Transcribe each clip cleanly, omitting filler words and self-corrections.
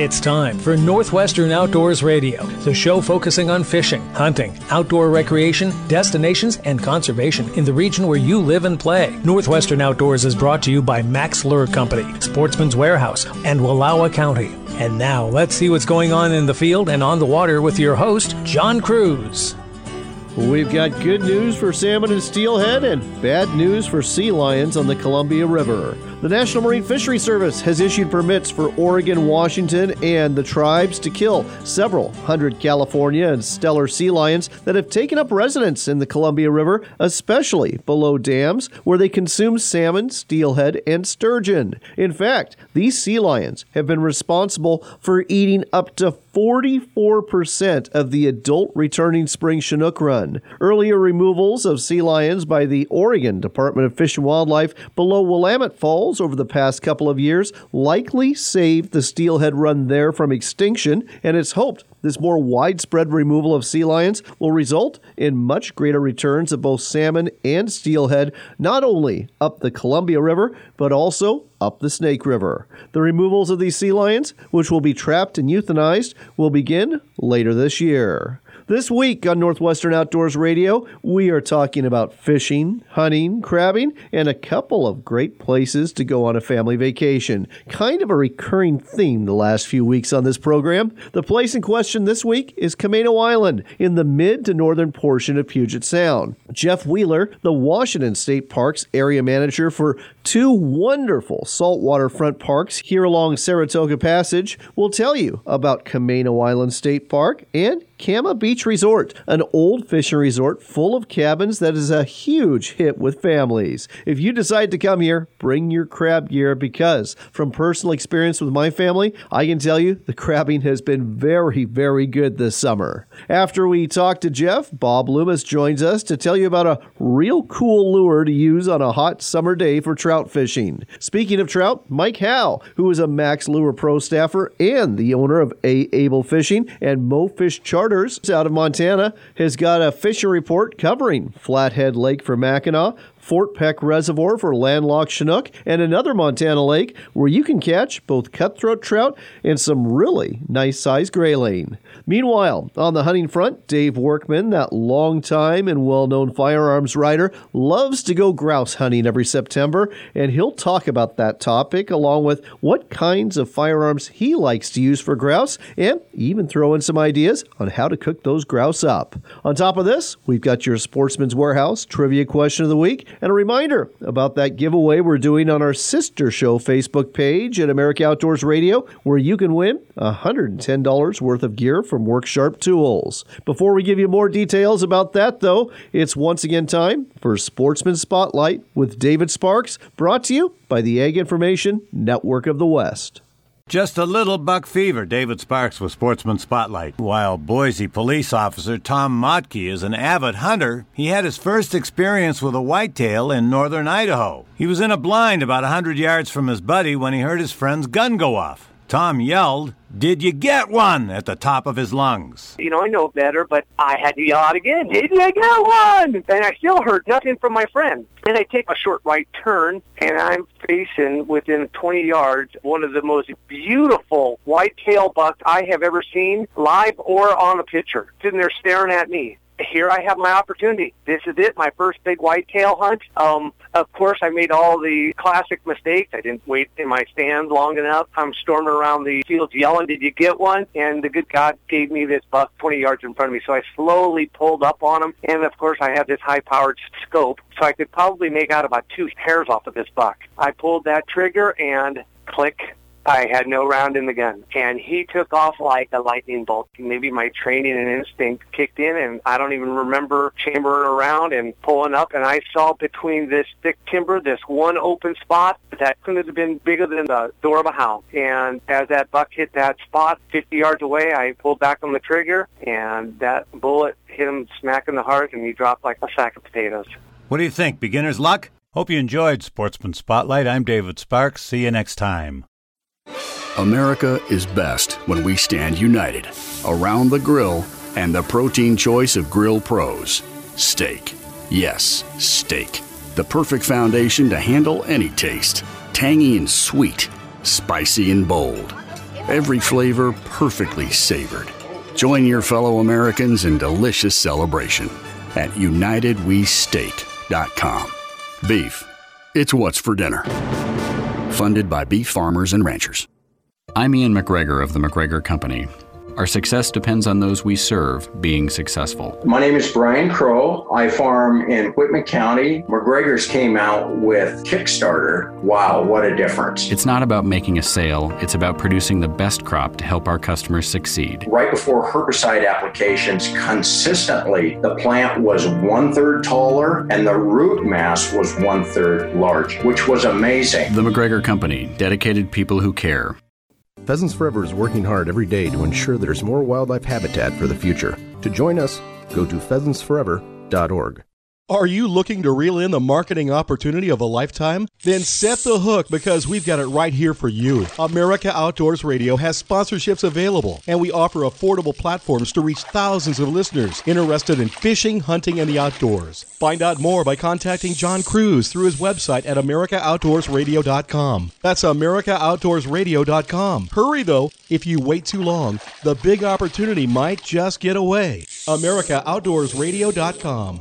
It's time for Northwestern Outdoors Radio, the show focusing on fishing, hunting, outdoor recreation, destinations, and conservation in the region where you live and play. Northwestern Outdoors is brought to you by Max Lure Company, Sportsman's Warehouse, and Wallowa County. And now, let's see what's going on in the field and on the water with your host, John Cruz. We've got good news for salmon and steelhead and bad news for sea lions on the Columbia River. The National Marine Fisheries Service has issued permits for Oregon, Washington, and the tribes to kill several hundred California and Steller sea lions that have taken up residence in the Columbia River, especially below dams where they consume salmon, steelhead, and sturgeon. In fact, these sea lions have been responsible for eating up to 44% of the adult returning spring Chinook run. Earlier removals of sea lions by the Oregon Department of Fish and Wildlife below Willamette Falls over the past couple of years likely saved the steelhead run there from extinction, and it's hoped this more widespread removal of sea lions will result in much greater returns of both salmon and steelhead, not only up the Columbia River, but also up the Snake River. The removals of these sea lions, which will be trapped and euthanized, will begin later this year. This week on Northwestern Outdoors Radio, we are talking about fishing, hunting, crabbing, and a couple of great places to go on a family vacation. Kind of a recurring theme the last few weeks on this program. The place in question this week is Camano Island in the mid to northern portion of Puget Sound. Jeff Wheeler, the Washington State Parks area manager for two wonderful saltwater front parks here along Saratoga Passage, will tell you about Camano Island State Park and Kama Beach Resort, an old fishing resort full of cabins that is a huge hit with families. If you decide to come here, bring your crab gear because from personal experience with my family, I can tell you the crabbing has been very, very good this summer. After we talk to Jeff, Bob Loomis joins us to tell you about a real cool lure to use on a hot summer day for trout fishing. Speaking of trout, Mike Howe, who is a Max Lure Pro staffer and the owner of A. Able Fishing and Mo Fish Charters out of Montana, has got a fishing report covering Flathead Lake for Mackinac, Fort Peck Reservoir for landlocked Chinook, and another Montana lake where you can catch both cutthroat trout and some really nice-sized grayling. Meanwhile, on the hunting front, Dave Workman, that long-time and well-known firearms writer, loves to go grouse hunting every September, and he'll talk about that topic along with what kinds of firearms he likes to use for grouse, and even throw in some ideas on how to cook those grouse up. On top of this, we've got your Sportsman's Warehouse trivia question of the week, and a reminder about that giveaway we're doing on our sister show Facebook page at America Outdoors Radio, where you can win $110 worth of gear from Work Sharp Tools. Before we give you more details about that, though, it's once again time for Sportsman Spotlight with David Sparks, brought to you by the Ag Information Network of the West. Just a little buck fever, David Sparks with Sportsman Spotlight. While Boise police officer Tom Motke is an avid hunter, he had his first experience with a whitetail in northern Idaho. He was in a blind about 100 yards from his buddy when he heard his friend's gun go off. Tom yelled, "Did you get one?" at the top of his lungs. I know better, but I had to yell out again, "Did you get one?" And I still heard nothing from my friend. Then I take a short right turn, and I'm facing within 20 yards one of the most beautiful whitetail bucks I have ever seen, live or on a picture, sitting there staring at me. Here I have my opportunity. This is it, my first big whitetail hunt. Of course, I made all the classic mistakes. I didn't wait in my stand long enough. I'm storming around the fields yelling, "Did you get one?" And the good God gave me this buck 20 yards in front of me. So I slowly pulled up on him. And, of course, I have this high-powered scope, so I could probably make out about 2 hairs off of this buck. I pulled that trigger and click. I had no round in the gun, and he took off like a lightning bolt. Maybe my training and instinct kicked in, and I don't even remember chambering around and pulling up, and I saw between this thick timber, this one open spot that couldn't have been bigger than the door of a house. And as that buck hit that spot 50 yards away, I pulled back on the trigger, and that bullet hit him smack in the heart, and he dropped like a sack of potatoes. What do you think? Beginner's luck? Hope you enjoyed Sportsman Spotlight. I'm David Sparks. See you next time. America is best when we stand united around the grill and the protein choice of grill pros. Steak. Yes, steak. The perfect foundation to handle any taste. Tangy and sweet. Spicy and bold. Every flavor perfectly savored. Join your fellow Americans in delicious celebration at UnitedWeSteak.com. Beef, it's what's for dinner. Funded by beef farmers and ranchers. I'm Ian McGregor of the McGregor Company. Our success depends on those we serve being successful. My name is Brian Crow. I farm in Whitman County. McGregor's came out with Kickstarter. Wow, what a difference. It's not about making a sale. It's about producing the best crop to help our customers succeed. Right before herbicide applications, consistently, the plant was 1/3 taller and the root mass was 1/3 large, which was amazing. The McGregor Company, dedicated people who care. Pheasants Forever is working hard every day to ensure there's more wildlife habitat for the future. To join us, go to pheasantsforever.org. Are you looking to reel in the marketing opportunity of a lifetime? Then set the hook, because we've got it right here for you. America Outdoors Radio has sponsorships available, and we offer affordable platforms to reach thousands of listeners interested in fishing, hunting, and the outdoors. Find out more by contacting John Cruz through his website at AmericaOutdoorsRadio.com. That's AmericaOutdoorsRadio.com. Hurry, though. If you wait too long, the big opportunity might just get away. AmericaOutdoorsRadio.com.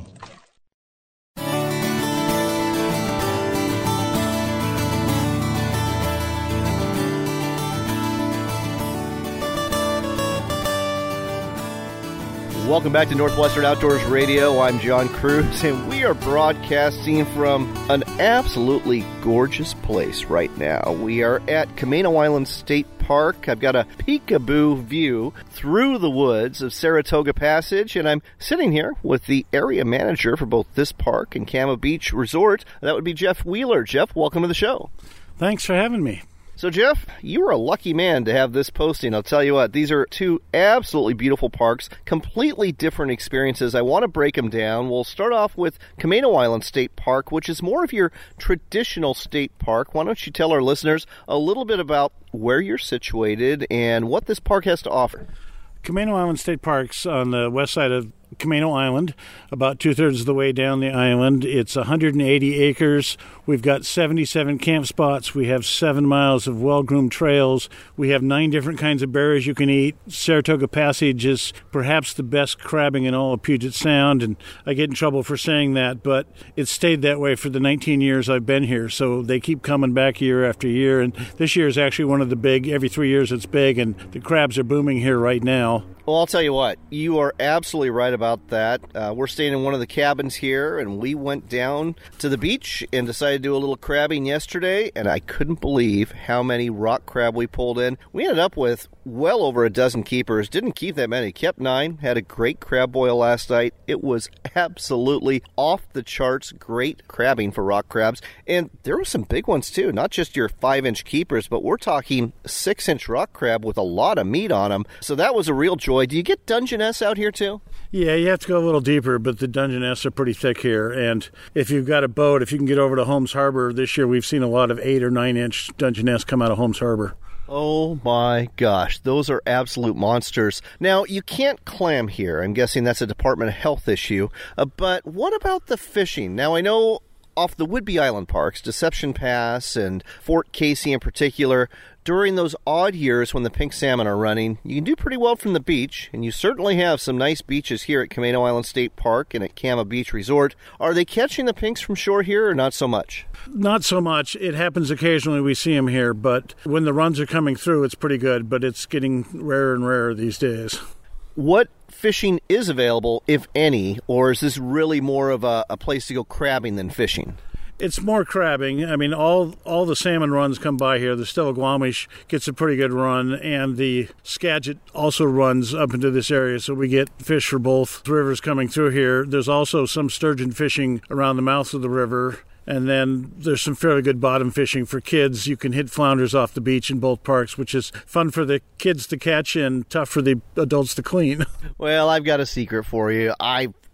Welcome back to Northwestern Outdoors Radio. I'm John Cruz, and we are broadcasting from an absolutely gorgeous place right now. We are at Camano Island State Park. I've got a peekaboo view through the woods of Saratoga Passage, and I'm sitting here with the area manager for both this park and Cama Beach Resort. That would be Jeff Wheeler. Jeff, welcome to the show. Thanks for having me. So, Jeff, you were a lucky man to have this posting. I'll tell you what, these are two absolutely beautiful parks, completely different experiences. I want to break them down. We'll start off with Camano Island State Park, which is more of your traditional state park. Why don't you tell our listeners a little bit about where you're situated and what this park has to offer? Camano Island State Park's on the west side of Camano Island, about 2/3 of the way down the island. It's 180 acres. We've got 77 camp spots. We have 7 miles of well-groomed trails. We have 9 different kinds of berries you can eat. Saratoga Passage is perhaps the best crabbing in all of Puget Sound, and I get in trouble for saying that, but it's stayed that way for the 19 years I've been here, so they keep coming back year after year, and this year is actually one of the big, every 3 years it's big, and the crabs are booming here right now. Well, I'll tell you what, you are absolutely right about that. We're staying in one of the cabins here, and we went down to the beach and decided to do a little crabbing yesterday, and I couldn't believe how many rock crab we pulled in. We ended up with well over a dozen keepers. Didn't keep that many, kept 9. Had a great crab boil last night. It was absolutely off the charts, great crabbing for rock crabs, and there were some big ones too, not just your 5-inch keepers, but we're talking 6-inch rock crab with a lot of meat on them, so that was a real joy. Do you get Dungeness out here too? Yeah, you have to go a little deeper, but the Dungeness are pretty thick here. And if you've got a boat, if you can get over to Holmes Harbor, this year we've seen a lot of 8 or 9-inch Dungeness come out of Holmes Harbor. Oh my gosh, those are absolute monsters. Now, you can't clam here. I'm guessing that's a Department of Health issue. But what about the fishing? Now, I know off the Whidbey Island parks, Deception Pass and Fort Casey in particular, during those odd years when the pink salmon are running, you can do pretty well from the beach, and you certainly have some nice beaches here at Camano Island State Park and at Cama Beach Resort. Are they catching the pinks from shore here or not so much? Not so much. It happens occasionally we see them here, but when the runs are coming through, it's pretty good, but it's getting rarer and rarer these days. What fishing is available, if any, or is this really more of a place to go crabbing than fishing? It's more crabbing. I mean, all the salmon runs come by here. The Stillaguamish gets a pretty good run, and the Skagit also runs up into this area, so we get fish for both rivers coming through here. There's also some sturgeon fishing around the mouths of the river, and then there's some fairly good bottom fishing for kids. You can hit flounders off the beach in both parks, which is fun for the kids to catch and tough for the adults to clean. Well, I've got a secret for you. I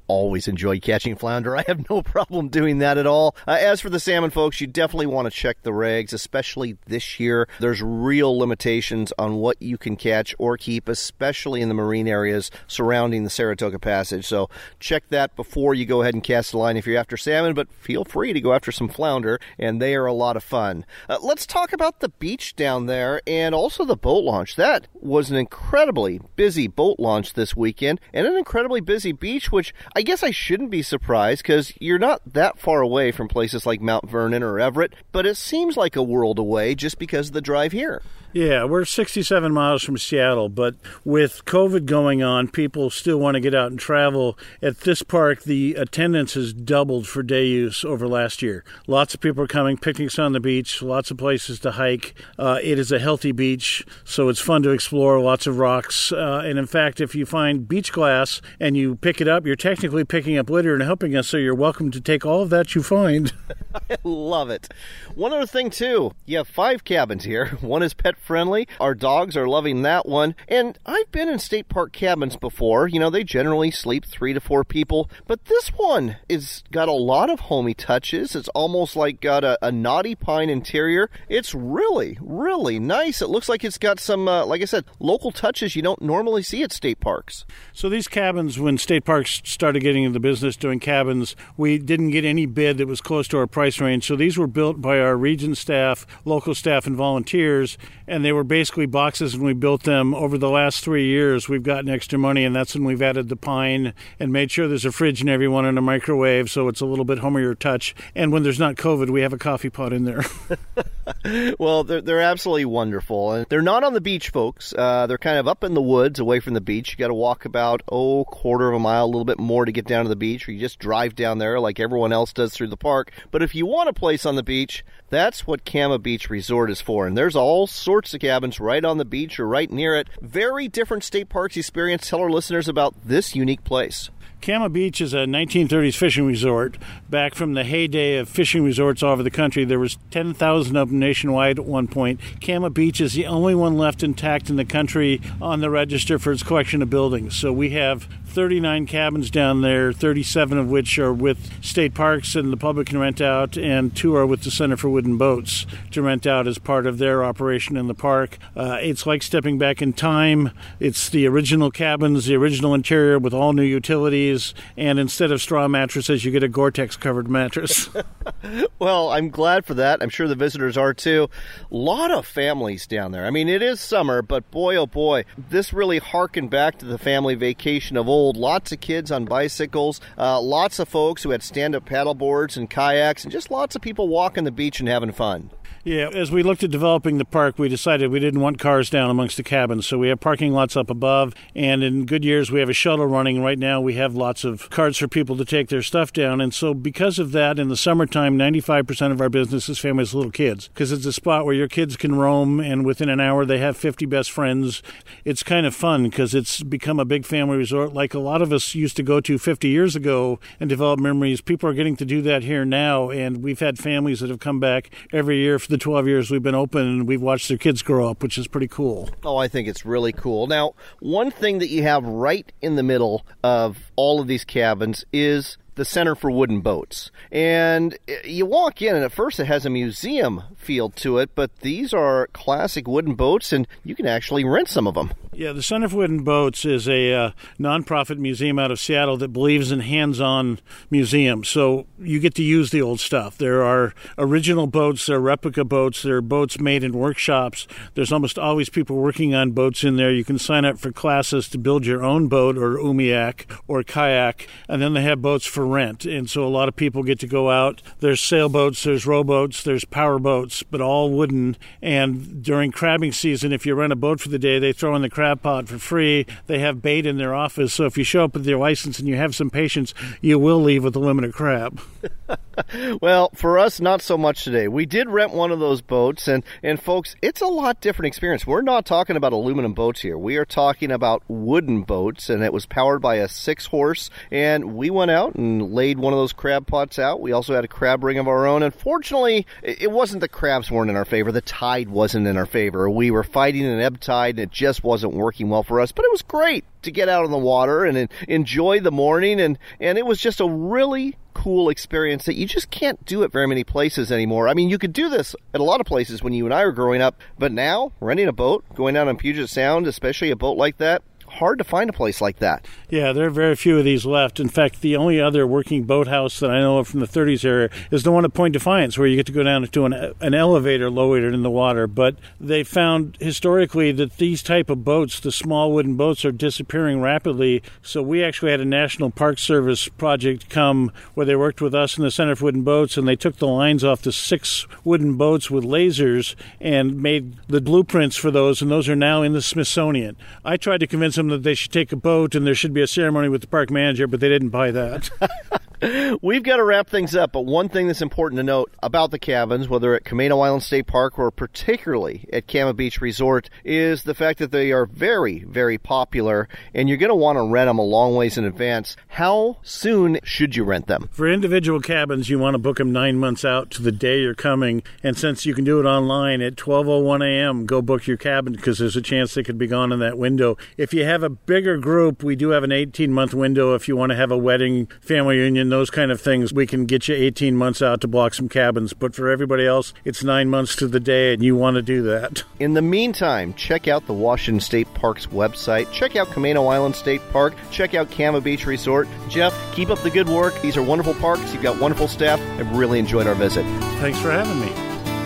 always enjoyed catching flounder. I have no problem doing that at all. As for the salmon, folks, you definitely want to check the regs, especially this year. There's real limitations on what you can catch or keep, especially in the marine areas surrounding the Saratoga Passage. So check that before you go ahead and cast a line if you're after salmon, but feel free to go after some flounder, and they are a lot of fun. Let's talk about the beach down there and also the boat launch. That was an incredibly busy boat launch this weekend and an incredibly busy beach, which I guess I shouldn't be surprised because you're not that far away from places like Mount Vernon or Everett, but it seems like a world away just because of the drive here. Yeah, we're 67 miles from Seattle, but with COVID going on, people still want to get out and travel. At this park, the attendance has doubled for day use over last year. Lots of people are coming, picnics on the beach, lots of places to hike. It is a healthy beach, so it's fun to explore, lots of rocks. And in fact, if you find beach glass and you pick it up, you're technically picking up litter and helping us, so you're welcome to take all of that you find. I love it. One other thing, too. You have 5 cabins here. One is pet friendly. Our dogs are loving that one. And I've been in state park cabins before. You know, they generally sleep 3 to 4 people. But this one is got a lot of homey touches. It's almost like got a knotty pine interior. It's really, really nice. It looks like it's got some, like I said, local touches you don't normally see at state parks. So these cabins, when state parks started getting into the business doing cabins, we didn't get any bid that was close to our price range. So these were built by our region staff, local staff, and volunteers, and they were basically boxes, and we built them. Over the last 3 years, we've gotten extra money, and that's when we've added the pine and made sure there's a fridge in every one and a microwave, so it's a little bit homier touch. And when there's not COVID, we have a coffee pot in there. Well, they're absolutely wonderful. And they're not on the beach, folks. They're kind of up in the woods away from the beach. You got to walk about, quarter of a mile, a little bit more to get down to the beach, or you just drive down there like everyone else does through the park. But if you want a place on the beach, that's what Kama Beach Resort is for. And there's all sorts of cabins right on the beach or right near it. Very different state parks experience. Tell our listeners about this unique place. Kama Beach is a 1930s fishing resort. Back from the heyday of fishing resorts all over the country, there was 10,000 of them nationwide at one point. Kama Beach is the only one left intact in the country on the register for its collection of buildings. So we have 39 cabins down there, 37 of which are with state parks and the public can rent out, and 2 are with the Center for Wooden Boats to rent out as part of their operation in the park. It's like stepping back in time. It's the original cabins, the original interior with all new utilities, and instead of straw mattresses, you get a Gore-Tex covered mattress. Well, I'm glad for that. I'm sure the visitors are too. A lot of families down there. I mean, it is summer, but boy, oh boy, this really harkened back to the family vacation of old. Lots of kids on bicycles, lots of folks who had stand-up paddle boards and kayaks, and just lots of people walking the beach and having fun. Yeah, as we looked at developing the park, we decided we didn't want cars down amongst the cabins, so we have parking lots up above, and in good years we have a shuttle running. Right now we have lots of carts for people to take their stuff down, and so because of that, in the summertime, 95% of our business is families with little kids, because it's a spot where your kids can roam, and within an hour they have 50 best friends. It's kind of fun, because it's become a big family resort like a lot of us used to go to 50 years ago and develop memories. People are getting to do that here now, and we've had families that have come back every year for the 12 years we've been open, and we've watched their kids grow up, which is pretty cool. Oh, I think it's really cool. Now, one thing that you have right in the middle of all of these cabins is the Center for Wooden Boats. And you walk in, and at first it has a museum feel to it, but these are classic wooden boats, and you can actually rent some of them. Yeah, the Center for Wooden Boats is a nonprofit museum out of Seattle that believes in hands-on museums. So you get to use the old stuff. There are original boats, there are replica boats, there are boats made in workshops. There's almost always people working on boats in there. You can sign up for classes to build your own boat or umiak or kayak, and then they have boats for rent. And so a lot of people get to go out. There's sailboats, there's rowboats, there's power boats, but all wooden. And during crabbing season, if you rent a boat for the day, they throw in the crab pot for free. They have bait in their office, so if you show up with your license and you have some patience, you will leave with a limited crab. Well, for us, not so much today. We did rent one of those boats, and folks, it's a lot different experience. We're not talking about aluminum boats here. We are talking about wooden boats, and it was powered by a 6-horse, and we went out and laid one of those crab pots out. We also had a crab ring of our own. Unfortunately, it wasn't the crabs weren't in our favor. The tide wasn't in our favor. We were fighting an ebb tide, and it just wasn't working well for us, but it was great. to get out on the water and enjoy the morning. And it was just a really cool experience that you just can't do at very many places anymore. I mean, you could do this at a lot of places when you and I were growing up, but now renting a boat, going out on Puget Sound, especially a boat like that, hard to find a place like that. Yeah, there are very few of these left. In fact, the only other working boathouse that I know of from the 30s era is the one at Point Defiance, where you get to go down to an elevator lowered in the water. But they found historically that these type of boats, the small wooden boats, are disappearing rapidly. So we actually had a National Park Service project come where they worked with us in the Center for Wooden Boats, and they took the lines off the 6 wooden boats with lasers and made the blueprints for those, and those are now in the Smithsonian. I tried to convince them that they should take a boat and there should be a ceremony with the park manager, but they didn't buy that. We've got to wrap things up, but one thing that's important to note about the cabins, whether at Camano Island State Park or particularly at Kama Beach Resort, is the fact that they are very, very popular, and you're going to want to rent them a long ways in advance. How soon should you rent them? For individual cabins, you want to book them 9 months out to the day you're coming, and since you can do it online at 12:01 a.m., go book your cabin because there's a chance they could be gone in that window. If you have a bigger group, we do have an 18-month window if you want to have a wedding, family reunion, those kind of things. We can get you 18 months out to block some cabins, but for everybody else, it's 9 months to the day, and you want to do that. In the meantime, check out the Washington State Parks website. Check out Camano Island State Park. Check out Kama Beach Resort. Jeff, keep up the good work. These are wonderful parks. You've got wonderful staff. I've really enjoyed our visit. Thanks for having me.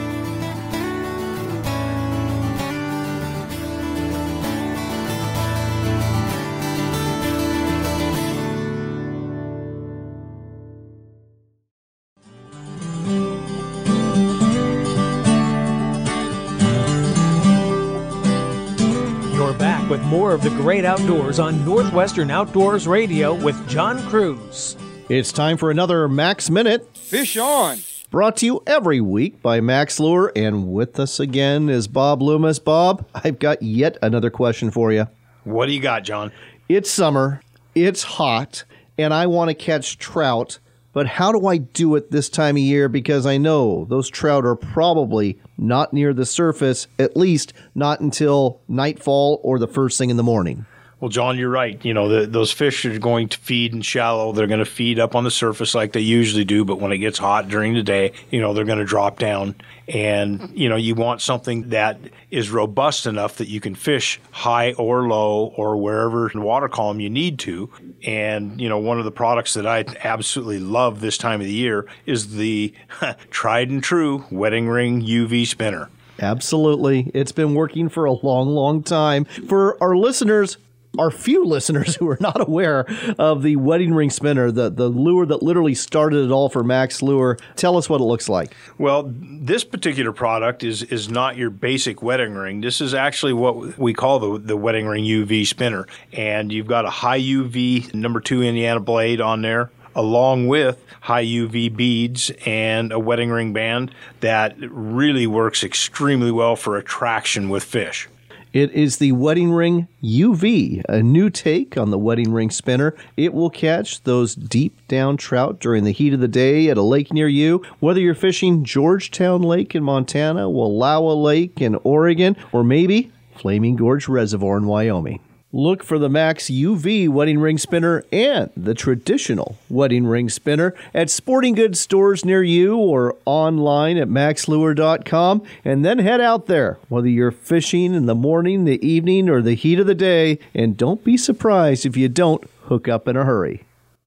With more of the great outdoors on Northwestern Outdoors Radio with John Cruz. It's time for another Max Minute. Fish on! Brought to you every week by Max Lure, and with us again is Bob Loomis. Bob, I've got yet another question for you. What do you got, John? It's summer, it's hot, and I want to catch trout, but how do I do it this time of year? Because I know those trout are probably not near the surface, at least not until nightfall or the first thing in the morning. Well, John, you're right. You know, those fish are going to feed in shallow. They're going to feed up on the surface like they usually do. But when it gets hot during the day, you know, they're going to drop down. And, you know, you want something that is robust enough that you can fish high or low or wherever in the water column you need to. And, you know, one of the products that I absolutely love this time of the year is the tried and true Wedding Ring UV spinner. Absolutely. It's been working for a long, long time. For our listeners, our few listeners who are not aware of the Wedding Ring spinner, the lure that literally started it all for Max Lure, tell us what it looks like. Well, this particular product is not your basic wedding ring. This is actually what we call the Wedding Ring UV spinner. And you've got a high UV number 2 Indiana blade on there, along with high UV beads and a wedding ring band that really works extremely well for attraction with fish. It is the Wedding Ring UV, a new take on the Wedding Ring spinner. It will catch those deep down trout during the heat of the day at a lake near you. Whether you're fishing Georgetown Lake in Montana, Wallowa Lake in Oregon, or maybe Flaming Gorge Reservoir in Wyoming. Look for the Max UV Wedding Ring Spinner and the traditional Wedding Ring Spinner at sporting goods stores near you or online at maxlure.com, and then head out there, whether you're fishing in the morning, the evening, or the heat of the day, and don't be surprised if you don't hook up in a hurry.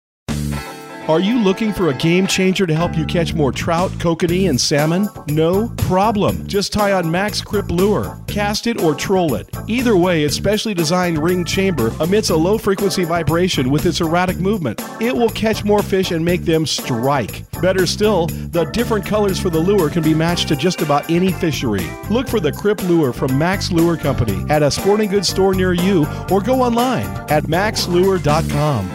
Are you looking for a game changer to help you catch more trout, kokanee, and salmon? No problem. Just tie on Max Grip Lure. Cast it or troll it. Either way, its specially designed ring chamber emits a low-frequency vibration with its erratic movement. It will catch more fish and make them strike. Better still, the different colors for the lure can be matched to just about any fishery. Look for the Grip Lure from Max Lure Company at a sporting goods store near you or go online at maxlure.com.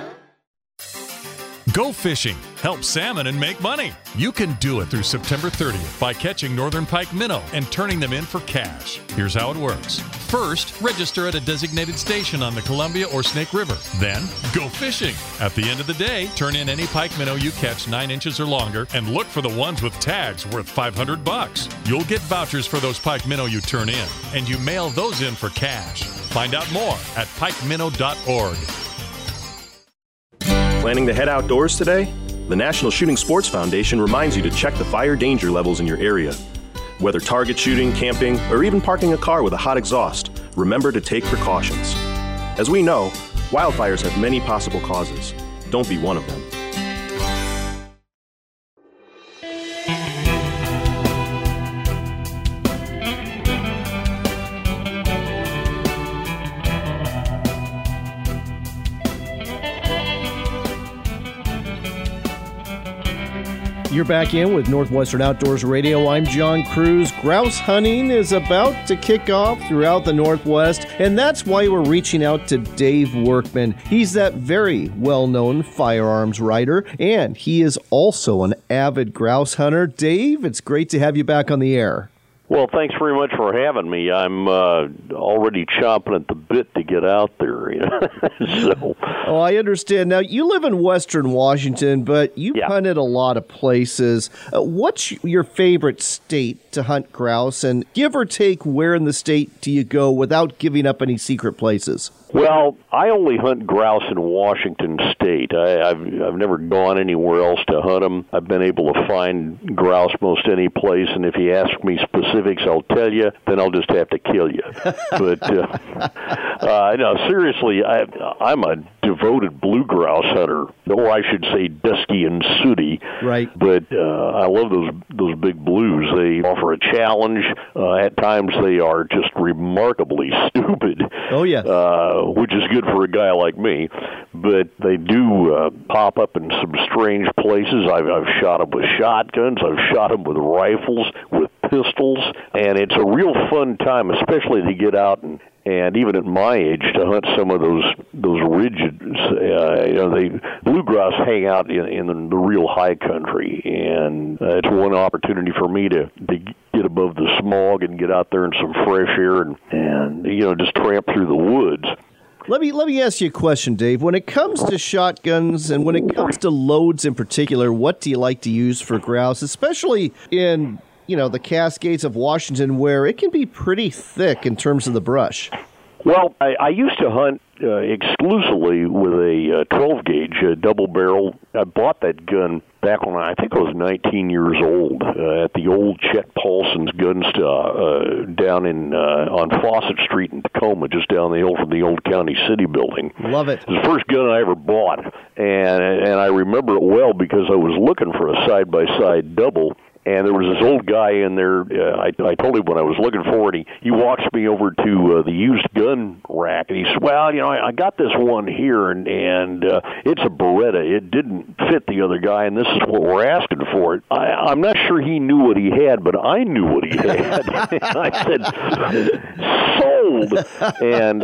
Go fishing, help salmon, and make money. You can do it through September 30th by catching northern pike minnow and turning them in for cash. Here's how it works. First, register at a designated station on the Columbia or Snake River. Then, go fishing. At the end of the day, turn in any pike minnow you catch 9 inches or longer and look for the ones with tags worth $500. You'll get vouchers for those pike minnow you turn in, and you mail those in for cash. Find out more at pikeminnow.org. Planning to head outdoors today? The National Shooting Sports Foundation reminds you to check the fire danger levels in your area. Whether target shooting, camping, or even parking a car with a hot exhaust, remember to take precautions. As we know, wildfires have many possible causes. Don't be one of them. You're back in with Northwestern Outdoors Radio. I'm John Cruz. Grouse hunting is about to kick off throughout the Northwest, and that's why we're reaching out to Dave Workman. He's that very well-known firearms writer, and he is also an avid grouse hunter. Dave, it's great to have you back on the air. Well, thanks very much for having me. I'm already chomping at the bit to get out there. So. Oh, I understand. Now, you live in Western Washington, but you've hunted a lot of places. What's your favorite state to hunt grouse? And give or take, where in the state do you go without giving up any secret places? Well, I only hunt grouse in Washington State. I've never gone anywhere else to hunt them. I've been able to find grouse most any place, and if you ask me specifics, I'll tell you. Then I'll just have to kill you. But no, seriously, I'm a devoted blue grouse hunter, or I should say dusky and sooty. Right. But I love those big blues. They offer a challenge. At times, they are just remarkably stupid. Oh yeah. Which is good for a guy like me, but they do pop up in some strange places. I've shot them with shotguns, I've shot them with rifles, with pistols, and it's a real fun time, especially to get out and even at my age, to hunt some of those ridges. Blue grouse hang out in the real high country, and it's one opportunity for me to get above the smog and get out there in some fresh air and just tramp through the woods. Let me ask you a question, Dave. When it comes to shotguns and when it comes to loads in particular, what do you like to use for grouse, especially in the Cascades of Washington, where it can be pretty thick in terms of the brush? Well, I used to hunt exclusively with a 12-gauge double barrel. I bought that gun back when I think I was 19 years old at the old Chet Paulson's gun store down on Fawcett Street in Tacoma, just down the hill from the old County City building. Love it. It was the first gun I ever bought, and I remember it well because I was looking for a side-by-side double. And there was this old guy in there. I told him when I was looking for it, he walks me over to the used gun rack, and he said, well, I got this one here, and it's a Beretta. It didn't fit the other guy, and this is what we're asking for it. I'm not sure he knew what he had, but I knew what he had. I said, sold. And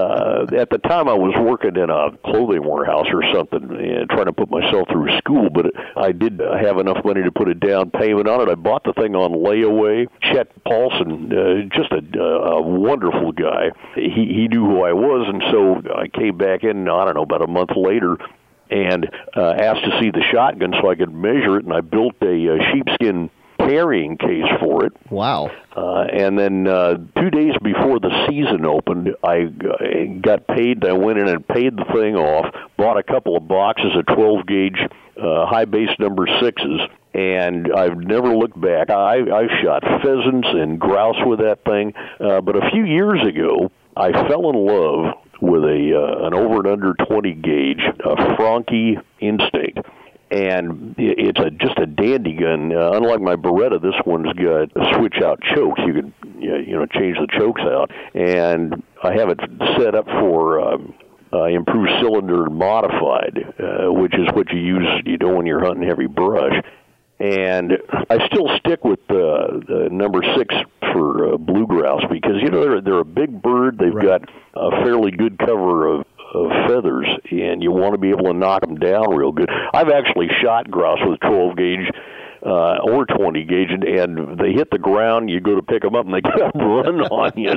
at the time, I was working in a clothing warehouse or something, and trying to put myself through school, but I did have enough money to put a down payment on it. I bought the thing on layaway. Chet Paulson, just a wonderful guy. He knew who I was, and so I came back in, about a month later, and asked to see the shotgun so I could measure it, and I built a sheepskin carrying case for it. Wow. And then 2 days before the season opened, I got paid. I went in and paid the thing off, bought a couple of boxes of 12-gauge high base number 6s, and I've never looked back. I've shot pheasants and grouse with that thing, but a few years ago, I fell in love with an over and under 20 gauge, a Franke Instinct. And it's just a dandy gun. Unlike my Beretta, this one's got switch-out chokes. You can, change the chokes out. And I have it set up for improved cylinder modified, which is what you use, when you're hunting heavy brush. And I still stick with the number 6 for blue grouse because, they're a big bird. They've got a fairly good cover of feathers, and you want to be able to knock them down real good. I've actually shot grouse with 12-gauge or 20 gauge, and they hit the ground. You go to pick them up, and they kind of run on you.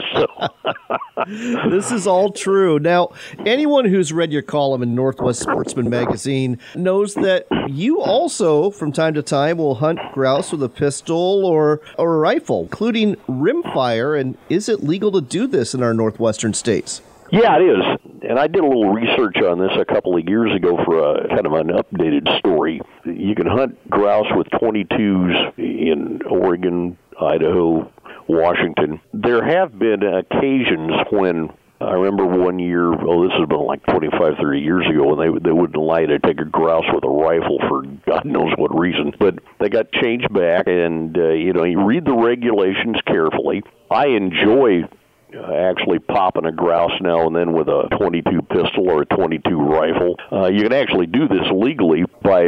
So this is all true. Now, anyone who's read your column in Northwest Sportsman magazine knows that you also, from time to time, will hunt grouse with a pistol or a rifle, including rimfire. And is it legal to do this in our northwestern states? Yeah, it is. And I did a little research on this a couple of years ago for a kind of an updated story. You can hunt grouse with 22s in Oregon, Idaho, Washington. There have been occasions when, I remember one year, this has been like 25, 30 years ago, when they wouldn't allow you to take a grouse with a rifle for God knows what reason. But they got changed back, and, you read the regulations carefully. I enjoy actually popping a grouse now and then with a 22 pistol or a 22 rifle. You can actually do this legally by,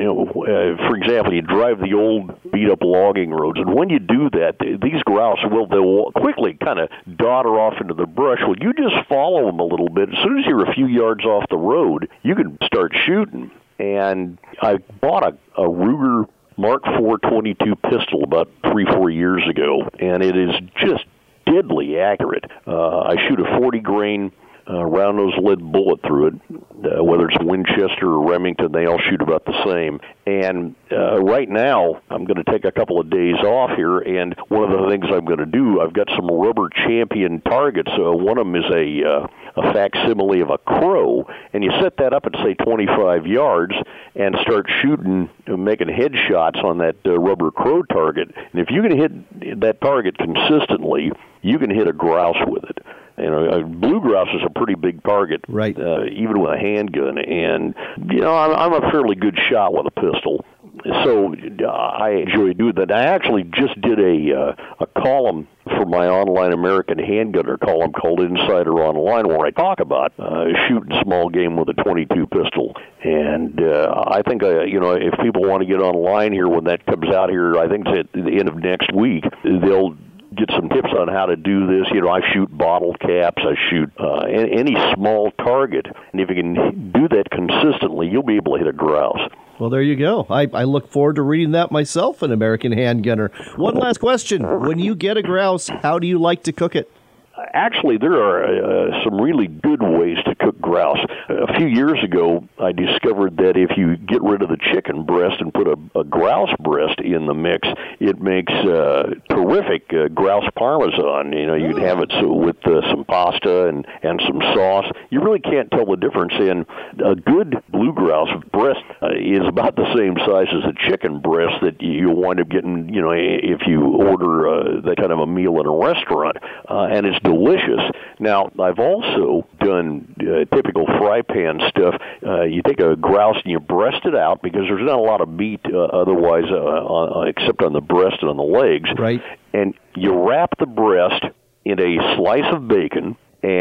for example, you drive the old beat-up logging roads, and when you do that, these grouse they'll quickly kind of dodder off into the brush. Well, you just follow them a little bit. As soon as you're a few yards off the road, you can start shooting. And I bought a Ruger Mark IV 22 pistol about 3-4 years ago, and it is just deadly accurate. I shoot a 40-grain round-nose lead bullet through it. Whether it's Winchester or Remington, they all shoot about the same. And right now, I'm going to take a couple of days off here, and one of the things I'm going to do, I've got some Rubber Champion targets. One of them is a facsimile of a crow, and you set that up at, say, 25 yards and start shooting, making headshots on that rubber crow target. And if you can hit that target consistently, you can hit a grouse with it. Blue grouse is a pretty big target, right? Even with a handgun, and I'm a fairly good shot with a pistol, so I enjoy doing that. I actually just did a column for my online American Handgunner column called Insider Online, where I talk about shooting small game with a 22 pistol. And I think if people want to get online here when that comes out here, I think it's at the end of next week, they'll get some tips on how to do this. I shoot bottle caps, I shoot any small target, and if you can do that consistently, you'll be able to hit a grouse. Well, there you go. I look forward to reading that myself in American Handgunner. One last question. When you get a grouse, how do you like to cook it? Actually, there are some really good ways to cook grouse. A few years ago, I discovered that if you get rid of the chicken breast and put a grouse breast in the mix, it makes terrific grouse parmesan. You can have it with some pasta and some sauce. You really can't tell the difference. And a good blue grouse breast is about the same size as a chicken breast that you wind up getting, if you order that kind of a meal in a restaurant. And it's delicious. Now, I've also done typical fry pan stuff. You take a grouse and you breast it out, because there's not a lot of meat otherwise except on the breast and on the legs. Right. And you wrap the breast in a slice of bacon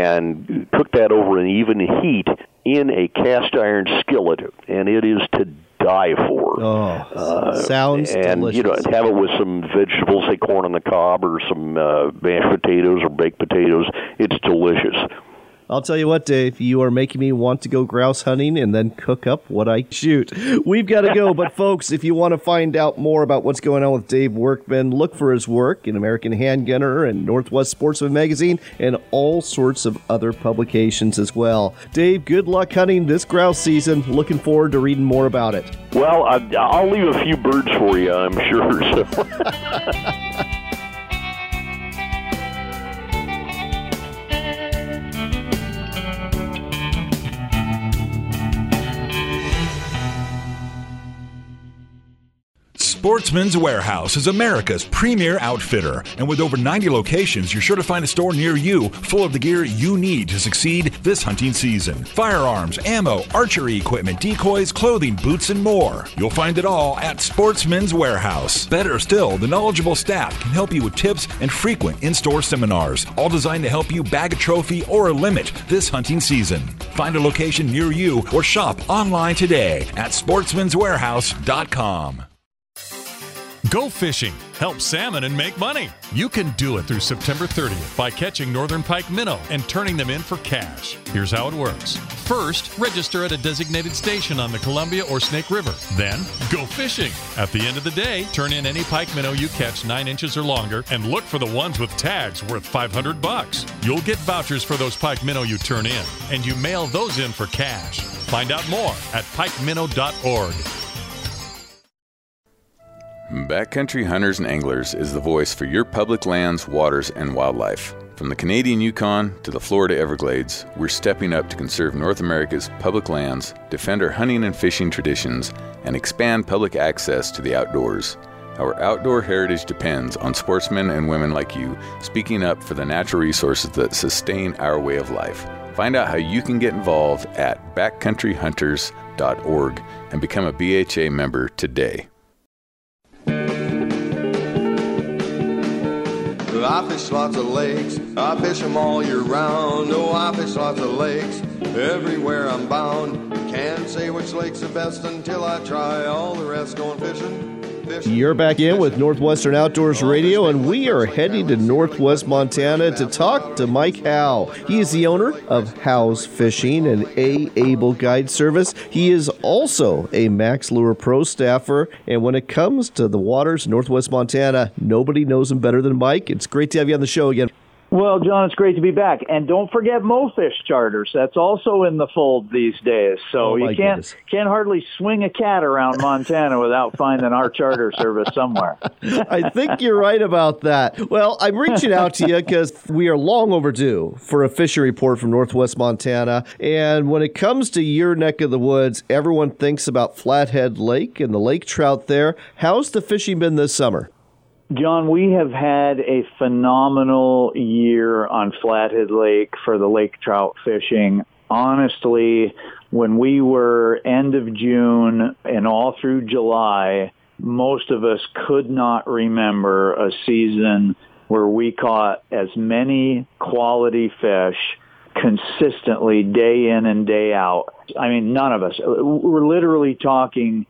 and cook that over an even heat in a cast iron skillet, and it is to die for. Sounds delicious. Have it with some vegetables, say corn on the cob or some mashed potatoes or baked potatoes. It's delicious. I'll tell you what, Dave, you are making me want to go grouse hunting and then cook up what I shoot. We've got to go, but folks, if you want to find out more about what's going on with Dave Workman, look for his work in American Handgunner and Northwest Sportsman magazine and all sorts of other publications as well. Dave, good luck hunting this grouse season. Looking forward to reading more about it. Well, I'll leave a few birds for you, I'm sure. So. Sportsman's Warehouse is America's premier outfitter, and with over 90 locations, you're sure to find a store near you full of the gear you need to succeed this hunting season. Firearms, ammo, archery equipment, decoys, clothing, boots, and more. You'll find it all at Sportsman's Warehouse. Better still, the knowledgeable staff can help you with tips and frequent in-store seminars, all designed to help you bag a trophy or a limit this hunting season. Find a location near you or shop online today at sportsmanswarehouse.com. Go fishing, help salmon, and make money. You can do it through September 30th by catching northern pike minnow and turning them in for cash. Here's how it works. First, register at a designated station on the Columbia or Snake River. Then, go fishing. At the end of the day, turn in any pike minnow you catch 9 inches or longer and look for the ones with tags worth $500. You'll get vouchers for those pike minnow you turn in, and you mail those in for cash. Find out more at pikeminnow.org. Backcountry Hunters and Anglers is the voice for your public lands, waters, and wildlife. From the Canadian Yukon to the Florida Everglades, we're stepping up to conserve North America's public lands, defend our hunting and fishing traditions, and expand public access to the outdoors. Our outdoor heritage depends on sportsmen and women like you speaking up for the natural resources that sustain our way of life. Find out how you can get involved at backcountryhunters.org and become a BHA member today. I fish lots of lakes, I fish them all year round. Oh, I fish lots of lakes, everywhere I'm bound. Can't say which lake's the best until I try all the rest going fishing. You're back in with Northwestern Outdoors Radio, and we are heading to Northwest Montana to talk to Mike Howe. He is the owner of Howe's Fishing and Able Guide Service. He is also a Max Lure Pro staffer, and when it comes to the waters of Northwest Montana, nobody knows him better than Mike. It's great to have you on the show again. Well, John, it's great to be back. And don't forget MoFish charters. That's also in the fold these days. So you can't hardly swing a cat around Montana without finding our charter service somewhere. I think you're right about that. Well, I'm reaching out to you because we are long overdue for a fishing report from Northwest Montana. And when it comes to your neck of the woods, everyone thinks about Flathead Lake and the lake trout there. How's the fishing been this summer? John, we have had a phenomenal year on Flathead Lake for the lake trout fishing. Honestly, when we were end of June and all through July, most of us could not remember a season where we caught as many quality fish consistently day in and day out. I mean, none of us. We're literally talking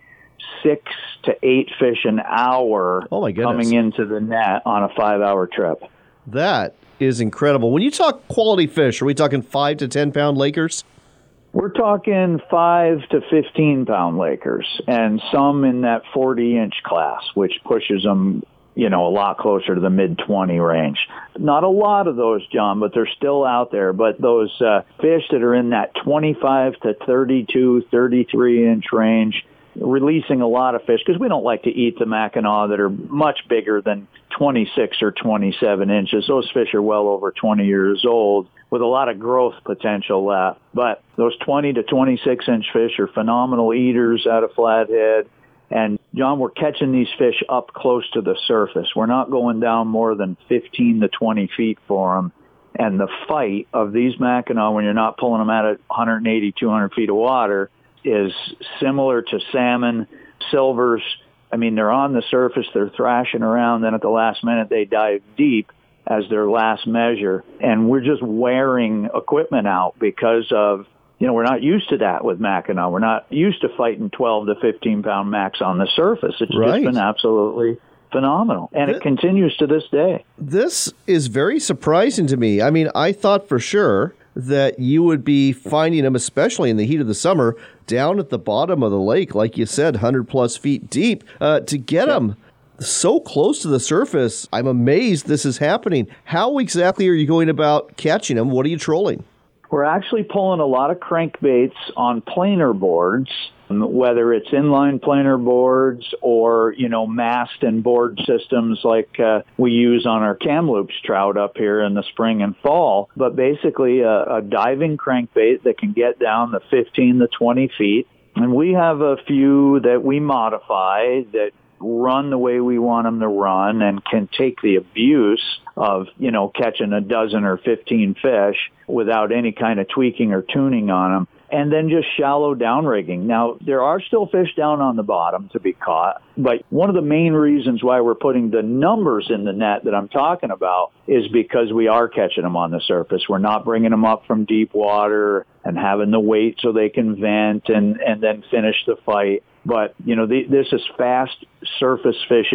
6 to 8 fish an hour coming into the net on a 5-hour trip. That is incredible. When you talk quality fish, are we talking 5 to 10 pound Lakers? We're talking 5 to 15 pound Lakers, and some in that 40-inch class, which pushes them, a lot closer to the mid-20 range. Not a lot of those, John, but they're still out there. But those fish that are in that 25 to 32, 33-inch range, releasing a lot of fish, because we don't like to eat the Mackinaw that are much bigger than 26 or 27 inches. Those fish are well over 20 years old with a lot of growth potential left. But those 20 to 26-inch fish are phenomenal eaters out of Flathead. And, John, we're catching these fish up close to the surface. We're not going down more than 15 to 20 feet for them. And the fight of these Mackinaw, when you're not pulling them out at 180, 200 feet of water, is similar to salmon, silvers. I mean, they're on the surface, they're thrashing around, then at the last minute they dive deep as their last measure. And we're just wearing equipment out because of, we're not used to that with Mackinaw. We're not used to fighting 12 to 15-pound Macks on the surface. It's just been absolutely phenomenal, and it continues to this day. This is very surprising to me. I mean, I thought for sure that you would be finding them, especially in the heat of the summer, down at the bottom of the lake, like you said, 100-plus feet deep. To get them so close to the surface, I'm amazed this is happening. How exactly are you going about catching them? What are you trolling? We're actually pulling a lot of crankbaits on planer boards, whether it's inline planer boards or, mast and board systems like we use on our Kamloops trout up here in the spring and fall. But basically a diving crankbait that can get down to 15 to 20 feet. And we have a few that we modify that run the way we want them to run and can take the abuse of, catching a dozen or 15 fish without any kind of tweaking or tuning on them, and then just shallow down rigging. Now, there are still fish down on the bottom to be caught, but one of the main reasons why we're putting the numbers in the net that I'm talking about is because we are catching them on the surface. We're not bringing them up from deep water and having the weight so they can vent and then finish the fight. But, this is fast surface fishing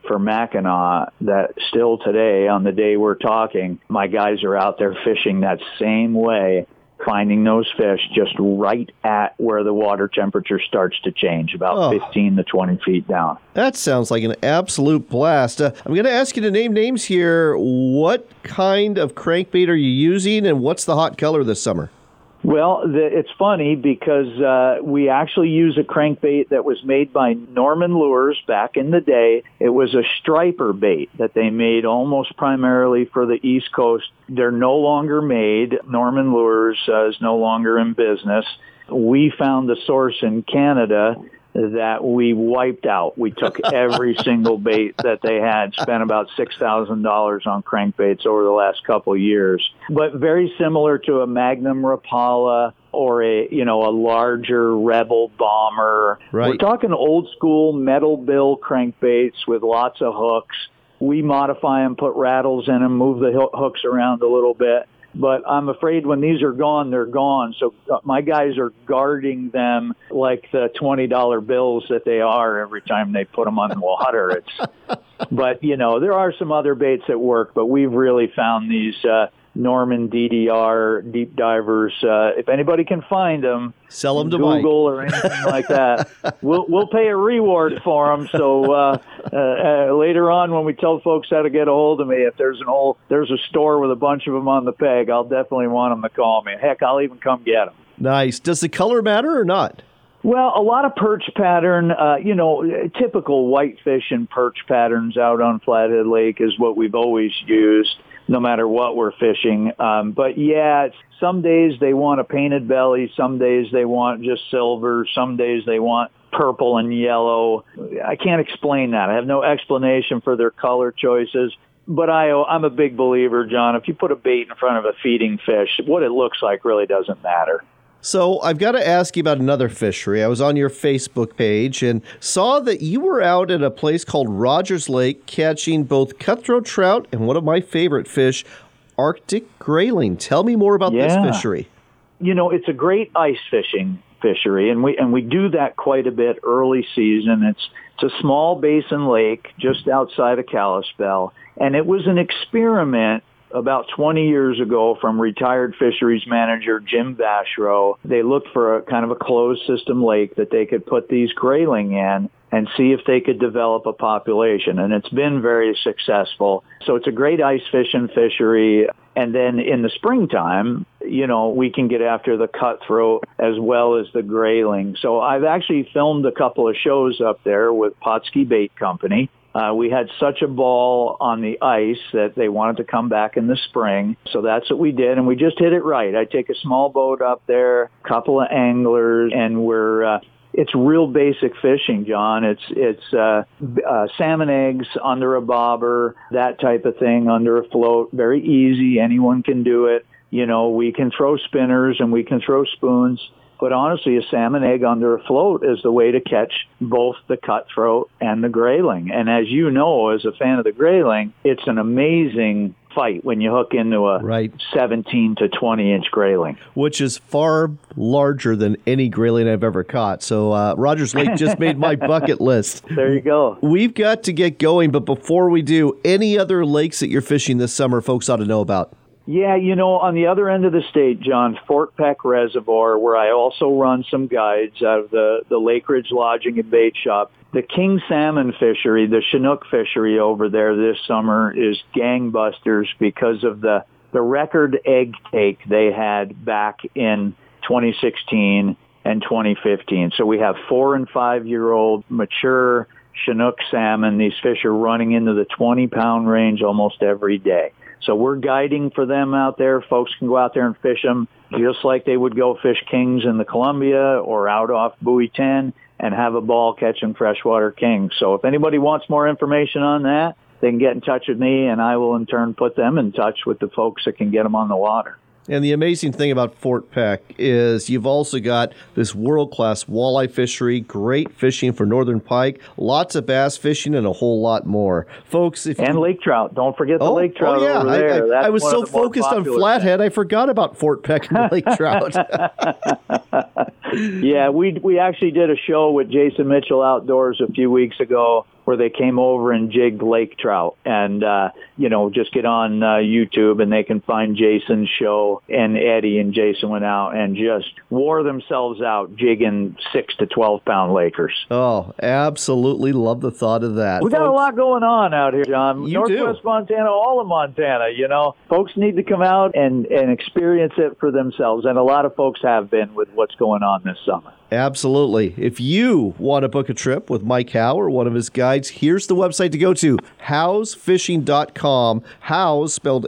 for Mackinac that still today, on the day we're talking, my guys are out there fishing that same way, finding those fish just right at where the water temperature starts to change, about 15 to 20 feet down. That sounds like an absolute blast. I'm going to ask you to name names here. What kind of crankbait are you using, and what's the hot color this summer? Well, it's funny because we actually use a crankbait that was made by Norman Lures back in the day. It was a striper bait that they made almost primarily for the East Coast. They're no longer made. Norman Lures is no longer in business. We found the source in Canada that we wiped out. We took every single bait that they had, spent about $6,000 on crankbaits over the last couple of years. But very similar to a Magnum Rapala or a larger Rebel Bomber. Right. We're talking old school metal bill crankbaits with lots of hooks. We modify them, put rattles in them, move the hooks around a little bit. But I'm afraid when these are gone, they're gone. So my guys are guarding them like the $20 bills that they are every time they put them on the water. But, there are some other baits that work, but we've really found these Norman DDR deep divers. If anybody can find them, sell them to Google Mike. or anything like that. We'll pay a reward for them. So later on, when we tell folks how to get a hold of me, if there's a store with a bunch of them on the peg, I'll definitely want them to call me. Heck, I'll even come get them. Nice. Does the color matter or not? Well, a lot of perch pattern, typical whitefish and perch patterns out on Flathead Lake is what we've always used, no matter what we're fishing. But yeah, some days they want a painted belly, some days they want just silver, some days they want purple and yellow. I can't explain that. I have no explanation for their color choices. But I'm a big believer, John, if you put a bait in front of a feeding fish, what it looks like really doesn't matter. So I've got to ask you about another fishery. I was on your Facebook page and saw that you were out at a place called Rogers Lake catching both cutthroat trout and one of my favorite fish, Arctic grayling. Tell me more about this fishery. It's a great ice fishing fishery, and we do that quite a bit early season. It's a small basin lake just outside of Kalispell, and it was an experiment about 20 years ago from retired fisheries manager Jim Vashrow. They looked for a kind of a closed system lake that they could put these grayling in and see if they could develop a population. And it's been very successful. So it's a great ice fishing fishery. And then in the springtime, we can get after the cutthroat as well as the grayling. So I've actually filmed a couple of shows up there with Potski Bait Company. We had such a ball on the ice that they wanted to come back in the spring. So that's what we did, and we just hit it right. I take a small boat up there, a couple of anglers, and it's real basic fishing, John. It's salmon eggs under a bobber, that type of thing, under a float. Very easy. Anyone can do it. We can throw spinners and we can throw spoons. But honestly, a salmon egg under a float is the way to catch both the cutthroat and the grayling. And as you know, as a fan of the grayling, it's an amazing fight when you hook into a 17 to 20-inch grayling. Which is far larger than any grayling I've ever caught. So Rogers Lake just made my bucket list. There you go. We've got to get going, but before we do, any other lakes that you're fishing this summer folks ought to know about? Yeah, on the other end of the state, John, Fort Peck Reservoir, where I also run some guides out of the Lake Ridge Lodging and Bait Shop. The king salmon fishery, the Chinook fishery over there this summer is gangbusters because of the record egg take they had back in 2016 and 2015. So we have 4 and 5 year old mature Chinook salmon. These fish are running into the 20-pound range almost every day. So we're guiding for them out there. Folks can go out there and fish them just like they would go fish kings in the Columbia or out off Buoy 10 and have a ball catching freshwater kings. So if anybody wants more information on that, they can get in touch with me, and I will in turn put them in touch with the folks that can get them on the water. And the amazing thing about Fort Peck is you've also got this world-class walleye fishery, great fishing for northern pike, lots of bass fishing, and a whole lot more. Folks, and lake trout. Don't forget the lake trout over there. I was so focused on Flathead, I forgot about Fort Peck and the lake trout. Yeah, we actually did a show with Jason Mitchell Outdoors a few weeks ago where they came over and jigged lake trout. And, just get on YouTube and they can find Jason's show. And Eddie and Jason went out and just wore themselves out jigging 6 to 12-pound Lakers. Oh, absolutely love the thought of that. We got a lot going on out here, John. You Northwest do. Montana, all of Montana, Folks need to come out and experience it for themselves. And a lot of folks have been with what's going on this summer. Absolutely. If you want to book a trip with Mike Howe or one of his guides, here's the website to go to, howesfishing.com. Howes spelled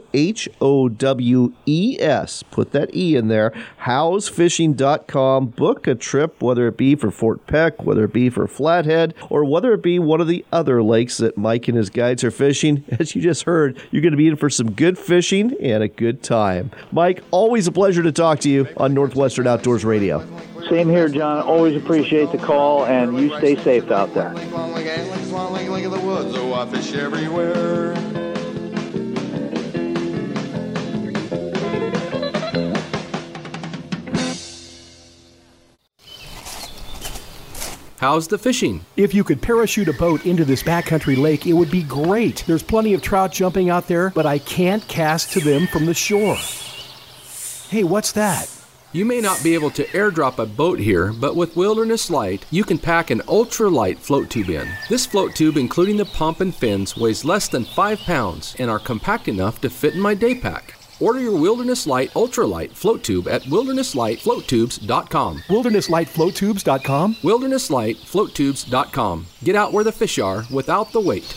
Howes. Put that E in there. Howesfishing.com. Book a trip, whether it be for Fort Peck, whether it be for Flathead, or whether it be one of the other lakes that Mike and his guides are fishing. As you just heard, you're going to be in for some good fishing and a good time. Mike, always a pleasure to talk to you on Northwestern Outdoors Radio. Same here, John. Always appreciate the call, and you stay safe out there. Look at the woods, oh, I fish everywhere. How's the fishing? If you could parachute a boat into this backcountry lake, it would be great. There's plenty of trout jumping out there, but I can't cast to them from the shore. Hey, what's that? You may not be able to airdrop a boat here, but with Wilderness Light, you can pack an ultralight float tube in. This float tube, including the pump and fins, weighs less than 5 pounds and are compact enough to fit in my day pack. Order your Wilderness Light ultralight float tube at wildernesslightfloattubes.com. Wildernesslightfloattubes.com? Wildernesslightfloattubes.com. Get out where the fish are without the weight.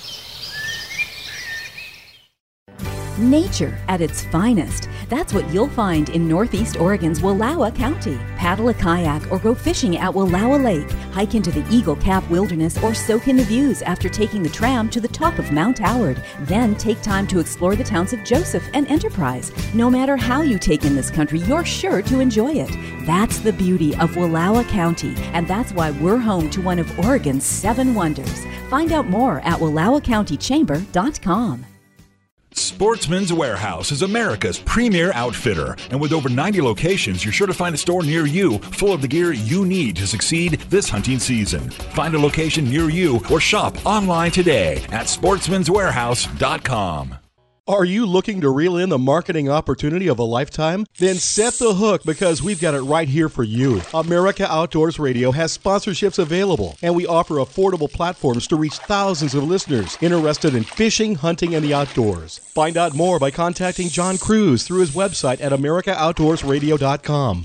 Nature at its finest. That's what you'll find in Northeast Oregon's Wallowa County. Paddle a kayak or go fishing at Wallowa Lake. Hike into the Eagle Cap Wilderness or soak in the views after taking the tram to the top of Mount Howard. Then take time to explore the towns of Joseph and Enterprise. No matter how you take in this country, you're sure to enjoy it. That's the beauty of Wallowa County, and that's why we're home to one of Oregon's 7 wonders. Find out more at WallowaCountyChamber.com. Sportsman's Warehouse is America's premier outfitter, and with over 90 locations, you're sure to find a store near you full of the gear you need to succeed this hunting season. Find a location near you or shop online today at sportsmanswarehouse.com. Are you looking to reel in the marketing opportunity of a lifetime? Then set the hook, because we've got it right here for you. America Outdoors Radio has sponsorships available, and we offer affordable platforms to reach thousands of listeners interested in fishing, hunting, and the outdoors. Find out more by contacting John Cruz through his website at americaoutdoorsradio.com.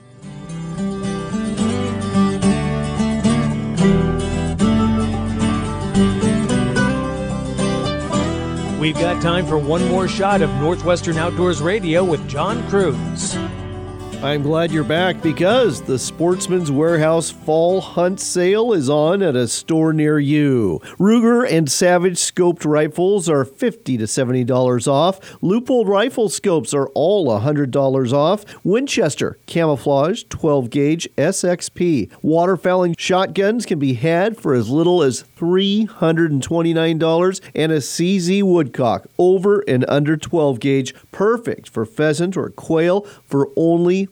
We've got time for one more shot of Northwestern Outdoors Radio with John Cruz. I'm glad you're back, because the Sportsman's Warehouse Fall Hunt Sale is on at a store near you. Ruger and Savage scoped rifles are $50 to $70 off. Leupold rifle scopes are all $100 off. Winchester Camouflage 12-gauge SXP. Waterfowling shotguns can be had for as little as $329, and a CZ Woodcock over and under 12-gauge, perfect for pheasant or quail, for only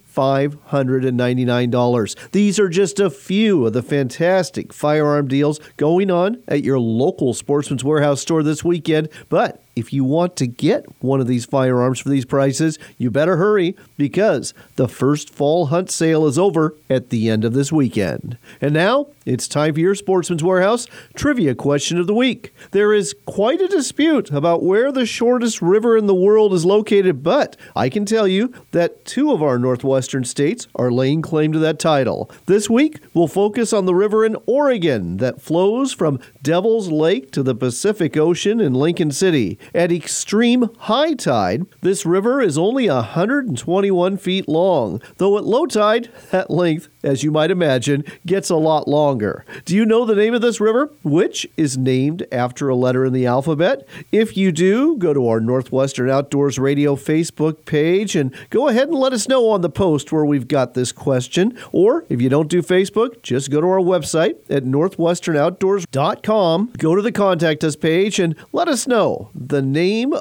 $599. These are just a few of the fantastic firearm deals going on at your local Sportsman's Warehouse store this weekend. But if you want to get one of these firearms for these prices, you better hurry, because the first fall hunt sale is over at the end of this weekend. And now it's time for your Sportsman's Warehouse trivia question of the week. There is quite a dispute about where the shortest river in the world is located, but I can tell you that 2 of our northwestern states are laying claim to that title. This week, we'll focus on the river in Oregon that flows from Devil's Lake to the Pacific Ocean in Lincoln City. At extreme high tide, this river is only 121 feet long, though at low tide, that length, as you might imagine, gets a lot longer. Do you know the name of this river, which is named after a letter in the alphabet? If you do, go to our Northwestern Outdoors Radio Facebook page and go ahead and let us know on the post where we've got this question. Or if you don't do Facebook, just go to our website at northwesternoutdoors.com, go to the Contact Us page, and let us know the name of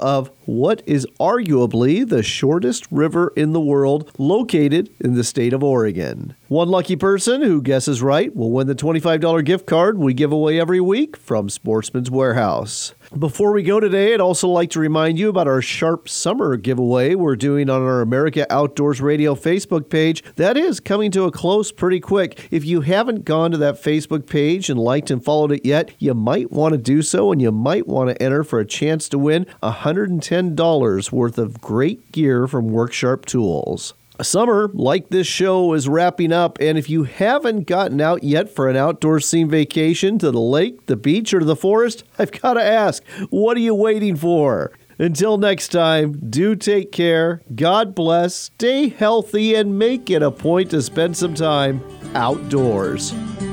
what is arguably the shortest river in the world located in the state of Oregon. One lucky person who guesses right will win the $25 gift card we give away every week from Sportsman's Warehouse. Before we go today, I'd also like to remind you about our Sharp Summer giveaway we're doing on our America Outdoors Radio Facebook page. That is coming to a close pretty quick. If you haven't gone to that Facebook page and liked and followed it yet, you might want to do so, and you might want to enter for a chance to win $110 worth of great gear from Worksharp Tools. Summer, like this show, is wrapping up, and if you haven't gotten out yet for an outdoor scene vacation to the lake, the beach, or the forest, I've got to ask, what are you waiting for? Until next time, do take care, God bless, stay healthy, and make it a point to spend some time outdoors.